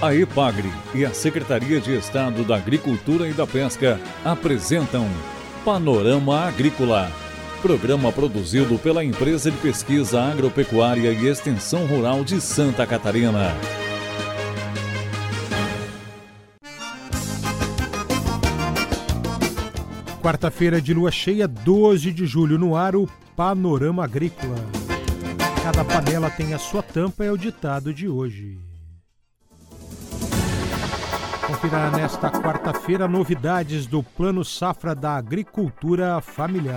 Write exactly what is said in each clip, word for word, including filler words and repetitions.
A EPAGRE e a Secretaria de Estado da Agricultura e da Pesca apresentam Panorama Agrícola, programa produzido pela Empresa de Pesquisa Agropecuária e Extensão Rural de Santa Catarina. Quarta-feira de lua cheia, doze de julho, no ar o Panorama Agrícola. Cada panela tem a sua tampa, é o ditado de hoje. Confira nesta quarta-feira novidades do Plano Safra da Agricultura Familiar.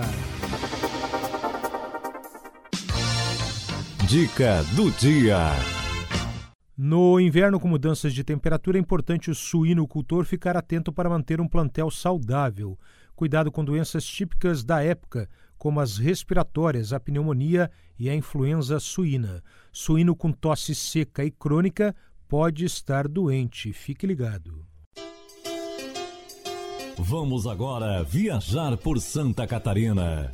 Dica do dia. No inverno, com mudanças de temperatura, é importante o suinocultor ficar atento para manter um plantel saudável. Cuidado com doenças típicas da época, como as respiratórias, a pneumonia e a influenza suína. Suíno com tosse seca e crônica pode estar doente. Fique ligado. Vamos agora viajar por Santa Catarina.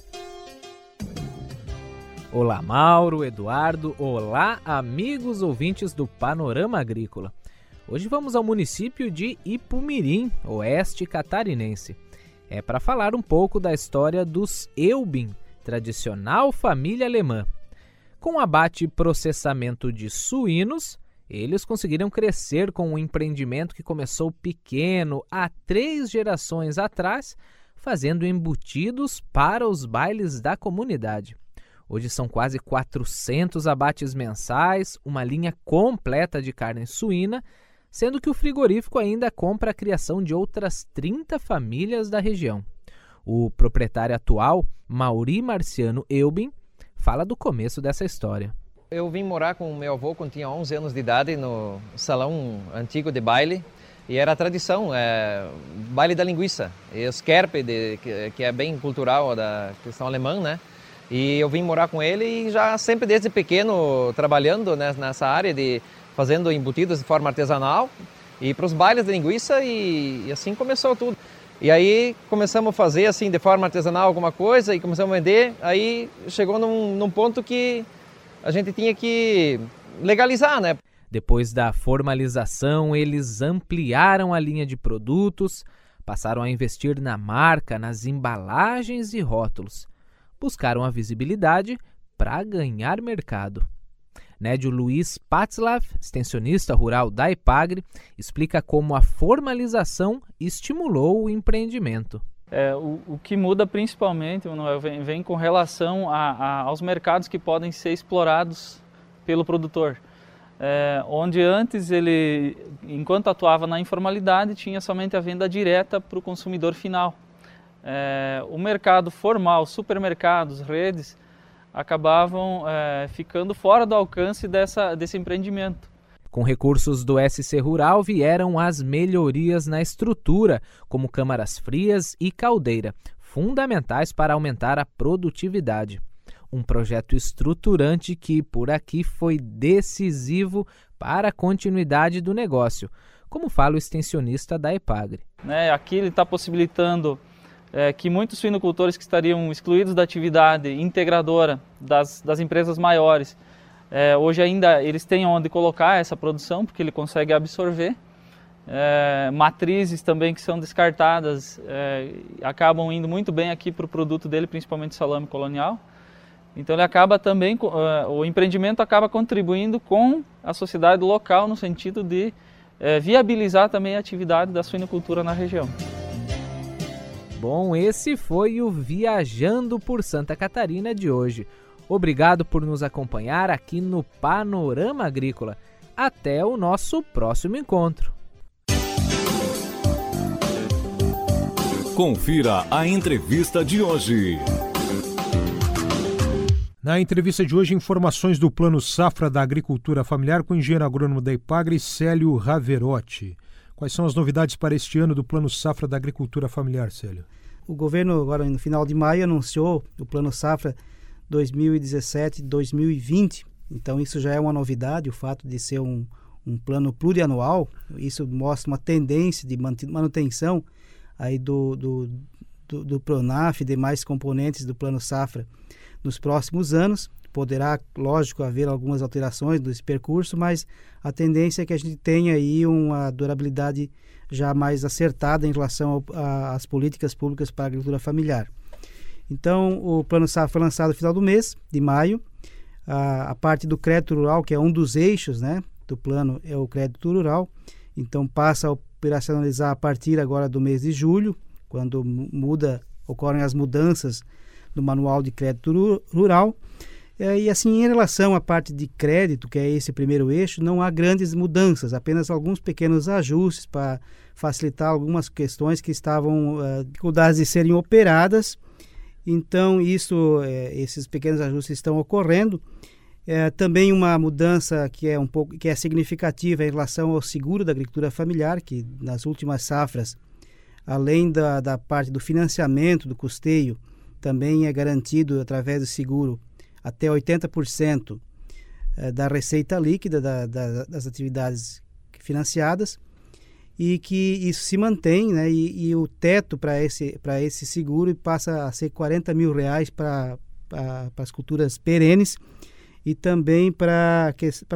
Olá, Mauro, Eduardo, olá, amigos ouvintes do Panorama Agrícola. Hoje vamos ao município de Ipumirim, oeste catarinense. É para falar um pouco da história dos Eubin, tradicional família alemã. Com abate e processamento de suínos, eles conseguiram crescer com um empreendimento que começou pequeno há três gerações atrás, fazendo embutidos para os bailes da comunidade. Hoje são quase quatrocentos abates mensais, uma linha completa de carne suína, sendo que o frigorífico ainda compra a criação de outras trinta famílias da região. O proprietário atual, Mauri Marciano Eubin, fala do começo dessa história. Eu vim morar com meu avô quando tinha onze anos de idade no salão antigo de baile e era a tradição, é, baile da linguiça, e os Kerpe, de, que, que é bem cultural da questão alemã, né? E eu vim morar com ele e já sempre desde pequeno trabalhando, né, nessa área de fazendo embutidos de forma artesanal e para os bailes de linguiça e, e assim começou tudo. E aí começamos a fazer assim de forma artesanal alguma coisa e começamos a vender, aí chegou num, num ponto que a gente tinha que legalizar, né? Depois da formalização, eles ampliaram a linha de produtos, passaram a investir na marca, nas embalagens e rótulos. Buscaram a visibilidade para ganhar mercado. Nédio Luiz Patzlaff, extensionista rural da EPAGRE, explica como a formalização estimulou o empreendimento. É, o, o que muda principalmente, Manuel, vem, vem com relação a, a, aos mercados que podem ser explorados pelo produtor. É, onde antes ele, enquanto atuava na informalidade, tinha somente a venda direta para o consumidor final. É, o mercado formal, supermercados, redes, acabavam é, ficando fora do alcance dessa, desse empreendimento. Com recursos do S C Rural vieram as melhorias na estrutura, como câmaras frias e caldeira, fundamentais para aumentar a produtividade. Um projeto estruturante que, por aqui, foi decisivo para a continuidade do negócio, como fala o extensionista da EPAGRE. Né, aqui ele está possibilitando é, que muitos suinocultores que estariam excluídos da atividade integradora das, das empresas maiores, É, hoje ainda eles têm onde colocar essa produção, porque ele consegue absorver. É, matrizes também que são descartadas é, acabam indo muito bem aqui para o produto dele, principalmente salame colonial. Então ele acaba também, é, o empreendimento acaba contribuindo com a sociedade local no sentido de é, viabilizar também a atividade da suinocultura na região. Bom, esse foi o Viajando por Santa Catarina de hoje. Obrigado por nos acompanhar aqui no Panorama Agrícola. Até o nosso próximo encontro. Confira a entrevista de hoje. Na entrevista de hoje, informações do Plano Safra da Agricultura Familiar com o engenheiro agrônomo da EPAGRE, Célio Raverotti. Quais são as novidades para este ano do Plano Safra da Agricultura Familiar, Célio? O governo, agora no final de maio, anunciou o Plano Safra dois mil e dezessete a dois mil e vinte. Então isso já é uma novidade, o fato de ser um, um plano plurianual. Isso mostra uma tendência de manutenção aí do, do, do, do Pronaf e demais componentes do Plano Safra nos próximos anos. poderá, lógico, haver algumas alterações nesse percurso, mas a tendência é que a gente tenha aí uma durabilidade já mais acertada em relação às políticas públicas para a agricultura familiar. Então, o Plano Safra foi lançado no final do mês de maio. A, a parte do crédito rural, que é um dos eixos, né, do plano, é o crédito rural. Então, passa a operacionalizar a partir agora do mês de julho, quando muda, ocorrem as mudanças no Manual de Crédito Rural. E assim, em relação à parte de crédito, que é esse primeiro eixo, não há grandes mudanças, apenas alguns pequenos ajustes para facilitar algumas questões que estavam uh, dificuldades de serem operadas. Então, isso, é, esses pequenos ajustes estão ocorrendo. É, também uma mudança que é um pouco que é significativa em relação ao seguro da agricultura familiar, que nas últimas safras, além da, da parte do financiamento, do custeio, também é garantido através do seguro até oitenta por cento da receita líquida da, da, das atividades financiadas, e que isso se mantém, né? E, e o teto para esse, para esse seguro passa a ser quarenta mil reais para as culturas perenes e também para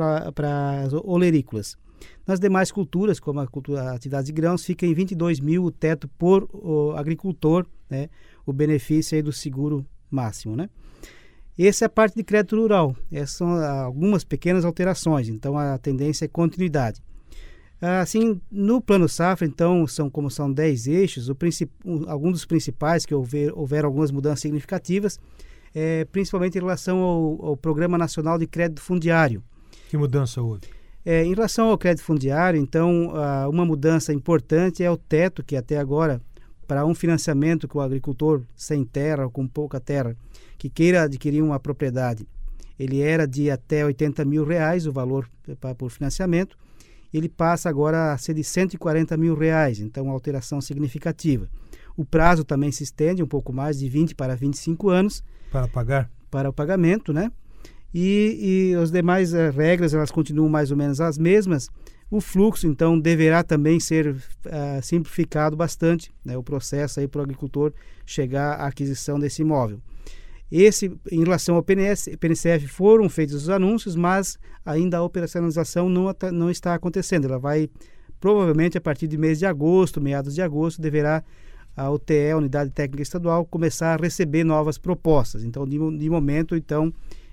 as olerícolas. Nas demais culturas, como a, cultura, a atividade de grãos, fica em vinte e dois mil o teto por o agricultor, né? O benefício aí do seguro máximo, né? Essa é a parte de crédito rural. Essas são algumas pequenas alterações, então a tendência é continuidade. Assim, no Plano Safra, então, são, como são dez eixos, o princip... alguns dos principais que houver, houveram algumas mudanças significativas, é, principalmente em relação ao, ao Programa Nacional de Crédito Fundiário. Que mudança houve? É, em relação ao crédito fundiário, então, uh, uma mudança importante é o teto, que até agora, para um financiamento que o agricultor sem terra ou com pouca terra, que queira adquirir uma propriedade, ele era de até oitenta mil reais o valor pra, por financiamento, ele passa agora a ser de cento e quarenta mil reais, então uma alteração significativa. O prazo também se estende um pouco mais, de vinte para vinte e cinco anos. Para pagar? Para o pagamento, né? E, e as demais uh, regras, elas continuam mais ou menos as mesmas. O fluxo, então, deverá também ser uh, simplificado bastante, né? O processo aí para o agricultor chegar à aquisição desse imóvel. Esse, em relação ao P N S, P N C F, foram feitos os anúncios, mas ainda a operacionalização não, não está acontecendo. Ela vai, provavelmente, a partir de mês de agosto, meados de agosto, deverá a U T E, a Unidade Técnica Estadual, começar a receber novas propostas. Então, de, de momento, então,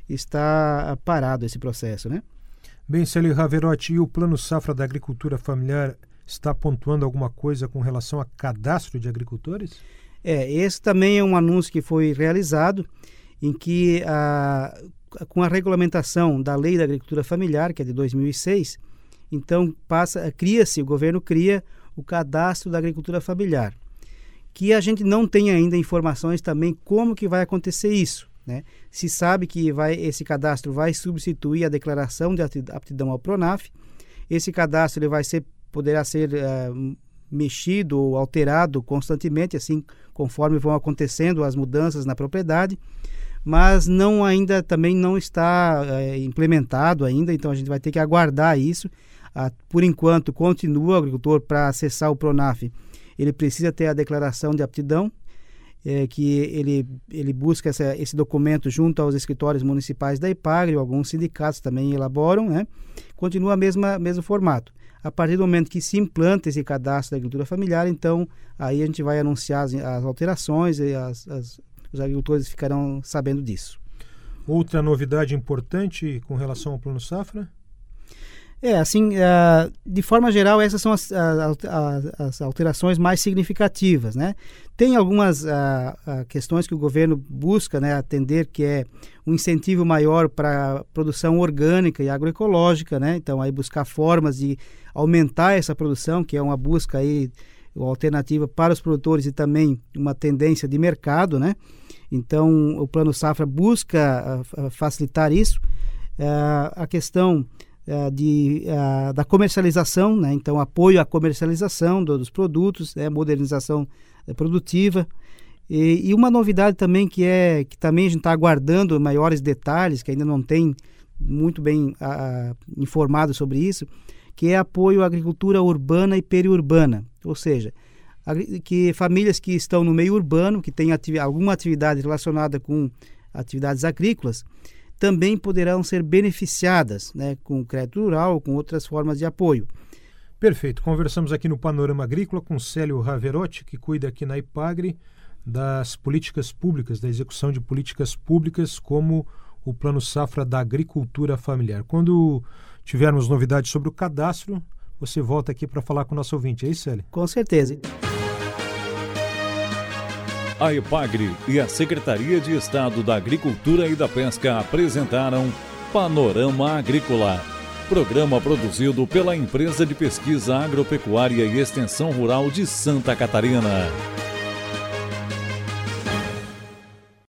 está parado esse processo, né? Bem, Célio Raverotti, e o Plano Safra da Agricultura Familiar está pontuando alguma coisa com relação a cadastro de agricultores? É, esse também é um anúncio que foi realizado, em que, a, com a regulamentação da Lei da Agricultura Familiar, que é de dois mil e seis, então passa, cria-se, o governo cria o cadastro da agricultura familiar, que a gente não tem ainda informações também como que vai acontecer isso, né? Se sabe que vai, esse cadastro vai substituir a declaração de aptidão ao PRONAF. Esse cadastro ele vai ser, poderá ser uh, mexido ou alterado constantemente, assim conforme vão acontecendo as mudanças na propriedade, mas não ainda também não está é, implementado ainda, então a gente vai ter que aguardar isso. Ah, por enquanto, continua o agricultor para acessar o PRONAF, ele precisa ter a declaração de aptidão, é, que ele, ele busca essa, esse documento junto aos escritórios municipais da IPAGRE, alguns sindicatos também elaboram, né? Continua o mesmo formato. A partir do momento que se implanta esse cadastro da agricultura familiar, então aí a gente vai anunciar as, as alterações e as, as, os agricultores ficarão sabendo disso. Outra novidade importante com relação ao Plano Safra? É, assim, uh, de forma geral, essas são as, as, as alterações mais significativas, né? Tem algumas uh, uh, questões que o governo busca, né, atender, que é um incentivo maior para a produção orgânica e agroecológica, né? Então, aí buscar formas de aumentar essa produção, que é uma busca aí, uma alternativa para os produtores e também uma tendência de mercado, né? Então, o Plano Safra busca uh, facilitar isso. Uh, a questão Uh, de, uh, da comercialização, né? Então apoio à comercialização do, dos produtos, né? Modernização uh, produtiva e, e uma novidade também que é que também a gente está aguardando maiores detalhes, que ainda não tem muito bem uh, informado sobre isso, que é apoio à agricultura urbana e periurbana, ou seja, que famílias que estão no meio urbano, que têm ati- alguma atividade relacionada com atividades agrícolas, também poderão ser beneficiadas, né, com crédito rural ou com outras formas de apoio. Perfeito. Conversamos aqui no Panorama Agrícola com Célio Raverotti, que cuida aqui na IPAGRE das políticas públicas, da execução de políticas públicas como o Plano Safra da Agricultura Familiar. Quando tivermos novidades sobre o cadastro, você volta aqui para falar com o nosso ouvinte. É isso, Célio? Com certeza. A IPAGRE e a Secretaria de Estado da Agricultura e da Pesca apresentaram Panorama Agrícola, programa produzido pela Empresa de Pesquisa Agropecuária e Extensão Rural de Santa Catarina.